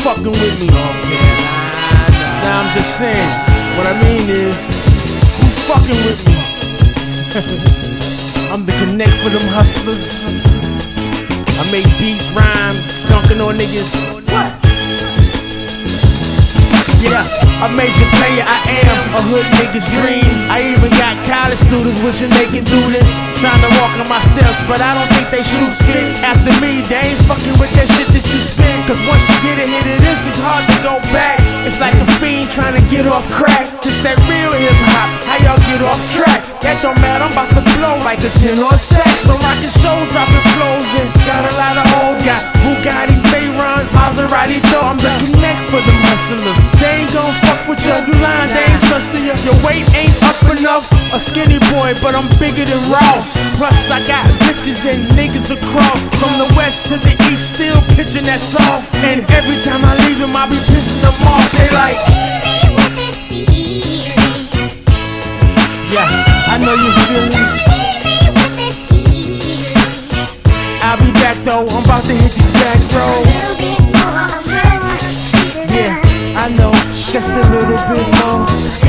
fucking with me? North Carolina. Now I'm just saying, what I mean is, who fucking with me? I'm the connect for them hustlers. I make beats, rhyme, dunking on niggas. What? Yeah, a major player, I am a hood nigga's dream. I even got college students wishing they could do this, trying to walk on my steps, but I don't think they shoes fit. After me, they ain't fucking with that shit that you spit. Cause once you get a hit of this, it's hard to go back. It's like a fiend trying to get off crack. Just that real hip hop, how y'all get off track? That don't matter, I'm about to blow like a 10 on sax. So rockin' shows, dropping flows and got a lot of hoes. Got Bugatti, Veyron, Maserati door. I'm the connect for them hustlers. They ain't gon' fuck with you, you lying, they ain't trusting you. Your weight ain't up enough, a skinny boy, but I'm bigger than Ross. Plus I got bitches and niggas across, from the west to the east, still pitching that soft. And every time I leave them, I be pissing them off. They like, yeah, I know you feel me. I'll be back though, I'm about to hit these back roads. Yeah, I know, just a little bit more.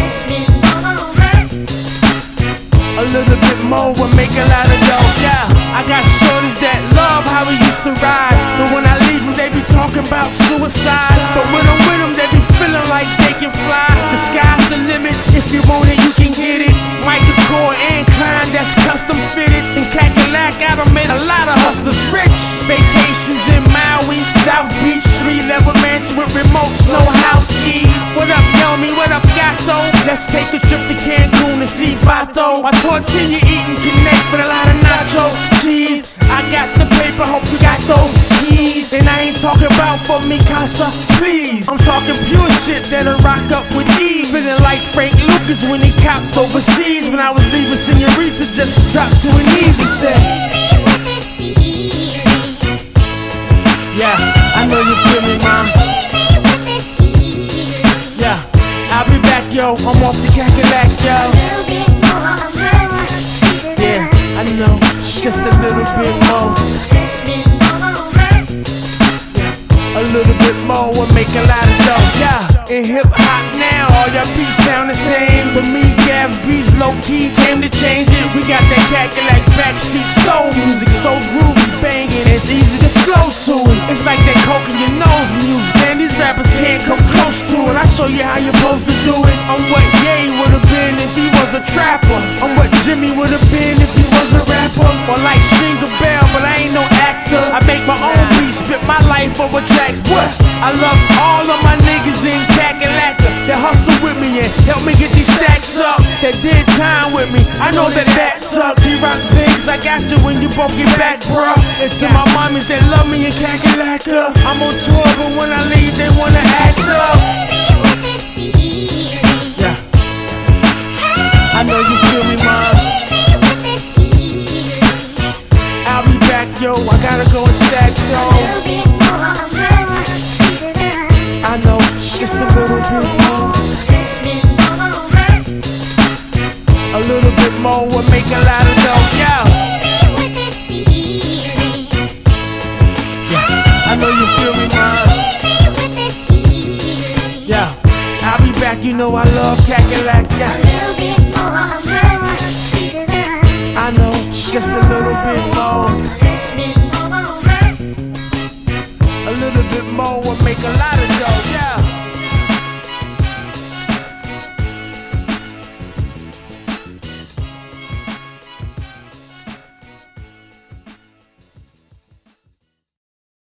A little bit more will make a lot of dough. Yeah, I got shorties that love how we used to ride, but when I leave them, they be talking about suicide. But when I'm with them, they be feeling like they can fly. The sky's the limit, if you want it, you can get it. Michael Kors and Klein, that's custom fitted. In Cackalack, I done made a lot of hustlers rich. Vacations in Maui, South Beach, 3-level mansion with remotes, no house key. What up, Yomi? What up, Gato? Let's take a trip to Cancun and see Vato. My tortilla eating connect with a lot of nacho cheese. I got the paper, hope you got those keys. And I ain't talking about for me casa, please. I'm talking pure shit that'll rock up with ease. Feeling like Frank Lucas when he copped overseas. When I was leaving, Senorita just dropped to her knees and said, yeah, I know you feel me, mom. Yeah, I'll be back, yo. I'm off to Cackalack, yo. Yeah, I know, just a little bit more. A little bit more will make a lot of dough. Yeah, in hip hop now, all your beats sound the same, but me, Gav Beats, low key came to change it. We got that Cackalack backstreet soul music, so groovy, banging, it's easy to flow to it. It's like that coke in your nose music, man. These rappers can't come close to it. I show you how you're supposed to do it. I'm what Ye would've been if he was a trapper. I'm what Jimmy would've been if he was a rapper. Or like Stringer Bell, but I ain't no actor. I make my own beats, spit my life over tracks. What? I love all of my niggas in Cackalack that hustle with me and help me get these stacks up. That did time with me, I know that sucks. T-Rock Biggs, I got you when you both get back, bruh. And to my mommies that love me in Cackalack, I'm on tour, but when I leave, they wanna act up. Yeah, I know you feel me, mom. I'll be back, yo. I gotta go and stack, yo. I know, just a little bit more. A little bit more will make a lot of dough, yeah. Yeah, I know you feel me, mom. Yeah, I'll be back, you know I love Cackalack, yeah. I know, just a little bit more. A little bit more will make a lot of dough, yeah.